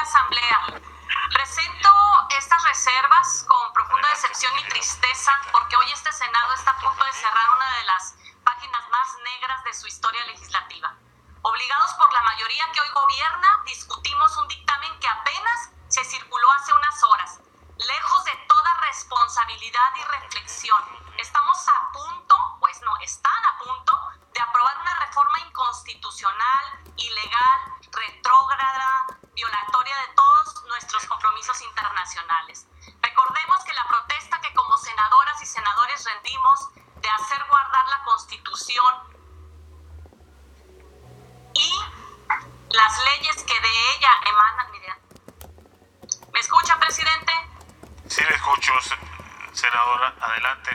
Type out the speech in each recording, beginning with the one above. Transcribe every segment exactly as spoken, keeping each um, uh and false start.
Asamblea, presento estas reservas con profunda decepción y tristeza porque hoy este Senado está a punto de cerrar una de las páginas más negras de su historia legislativa. Obligados por la mayoría que hoy gobierna, discutimos un dictamen que apenas se circuló hace unas horas. Lejos de toda responsabilidad y reflexión, estamos a punto, pues no, están a punto de aprobar una reforma inconstitucional, ilegal, retrógrada, violatoria de todos nuestros compromisos internacionales. Recordemos que la protesta que como senadoras y senadores rendimos de hacer guardar la Constitución y las leyes que de ella emanan. Mira, ¿me escucha, presidente? Sí, le escucho, senadora. Adelante.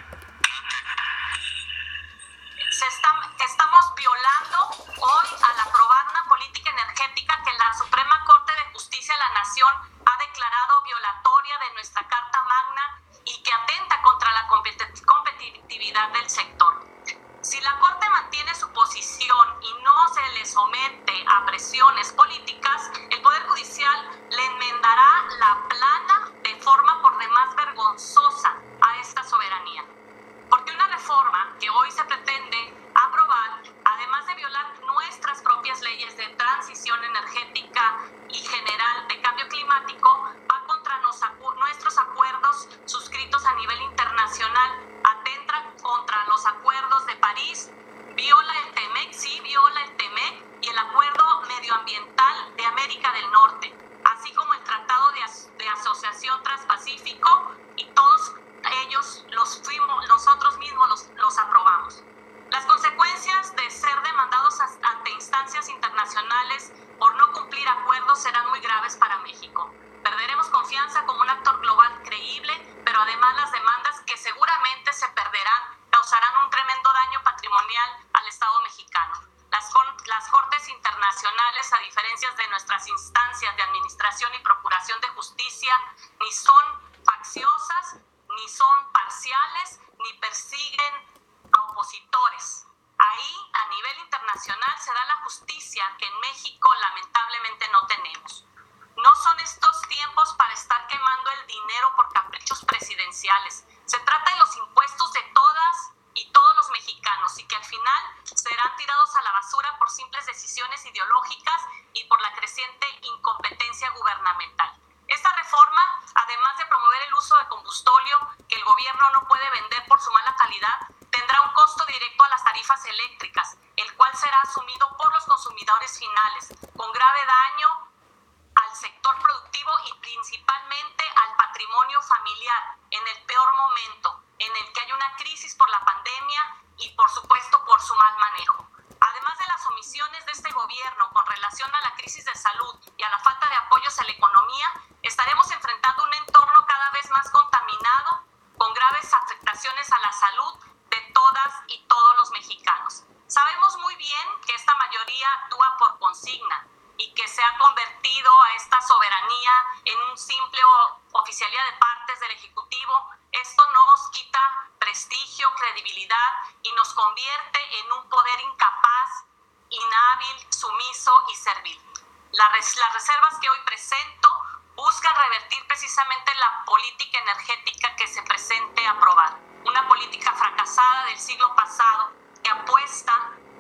Se está, estamos violando hoy al aprobar una política energética que la Suprema Corte de Justicia de la Nación ha declarado violatoria de nuestra Carta Magna y que atenta contra la compet- competitividad del sector. Si la Corte mantiene su posición y no se le somete a presiones políticas, el Poder Judicial le enmendará la plana de forma por demás vergonzosa a esta soberanía. Porque una reforma que hoy se pretende aprobar, además de violar nuestras propias leyes de transición energética y general de cambio climático, va contra nos acu- nuestros acuerdos suscritos a nivel internacional, atenta contra los acuerdos de París, viola el TEMEC, sí, viola el TEMEC y el Acuerdo Medioambiental de América del Norte, así como el Tratado de, As- de Asociación Transpacífico, y todos ellos los fuimos, nosotros mismos los, los aprobamos. Las consecuencias de ser demandados ante instancias internacionales por no cumplir acuerdos serán muy graves para México. Perderemos confianza como un actor global creíble, pero además las demandas que seguramente se perderán causarán un tremendo daño patrimonial al Estado mexicano. Las, las Cortes internacionales, a diferencia de nuestras instancias de administración y procuración de justicia, ni son facciosas, ni son parciales, ni persiguen a opositores. Ahí, a nivel internacional, se da la justicia que en México lamentablemente no tenemos. No son estos tiempos para estar quemando el dinero por caprichos presidenciales. Se trata de los impuestos de todas y todos los mexicanos y que al final serán tirados a la basura por simples decisiones ideológicas y por la creciente incompetencia gubernamental. Esta reforma, además de promover el uso de combustóleo que el gobierno no puede vender por su mala calidad, tendrá un costo directo a las tarifas eléctricas, el cual será asumido por los consumidores finales, con grave daño al sector productivo y principalmente al patrimonio familiar, en el peor momento, en el que hay una crisis por la pandemia y por supuesto por su mal manejo. Además de las omisiones de este gobierno con relación a la crisis de salud y a la falta de apoyos a la economía, estaremos enfrentando un entorno cada vez más contaminado, con graves afectaciones a la salud de todas y todos los mexicanos. Sabemos muy bien que esta mayoría actúa por consigna y que se ha convertido a esta soberanía en un simple oficialía de partes del Ejecutivo. Esto nos quita prestigio, credibilidad y nos convierte en un poder incapaz, inhábil, sumiso y servil. La res- las reservas que hoy presento buscan revertir precisamente la política energética que se presente a aprobar. Una política fracasada del siglo pasado que apuesta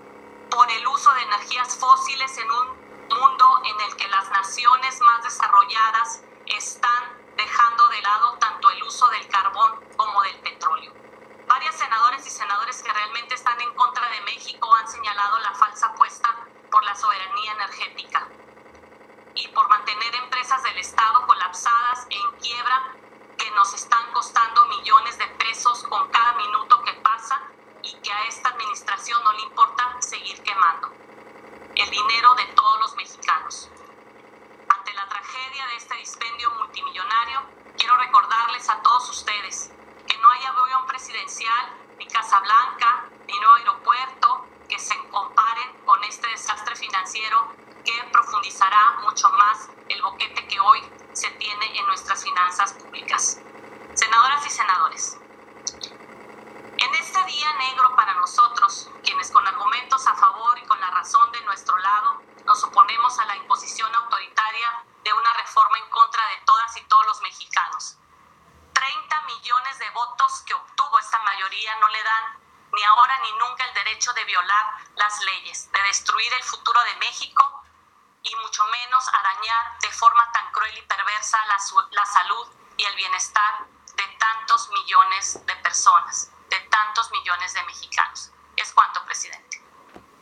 por el uso de energías fósiles en un mundo en el que las naciones más desarrolladas están dejando de lado tanto el uso del carbón como del petróleo. Varios senadores y senadores que realmente están en contra de México han señalado la falsa apuesta por la soberanía energética y por mantener empresas del Estado colapsadas e en quiebra que nos están costando millones de pesos con cada minuto que pasa y que a esta administración no le importa seguir quemando el dinero de todos los mexicanos. Ante la tragedia de este dispendio multimillonario, quiero recordarles a todos ustedes que no hay avión presidencial, ni Casa Blanca, ni nuevo aeropuerto que se comparen con este desastre financiero que profundizará mucho más el boquete que hoy se tiene en nuestras finanzas públicas. Senadoras y senadores, en este día negro para nosotros, quienes con argumentos a favor y con la razón de nuestro lado nos oponemos a la imposición votos que obtuvo esta mayoría no le dan ni ahora ni nunca el derecho de violar las leyes, de destruir el futuro de México y mucho menos a dañar de forma tan cruel y perversa la, la salud y el bienestar de tantos millones de personas, de tantos millones de mexicanos. Es cuanto, presidente.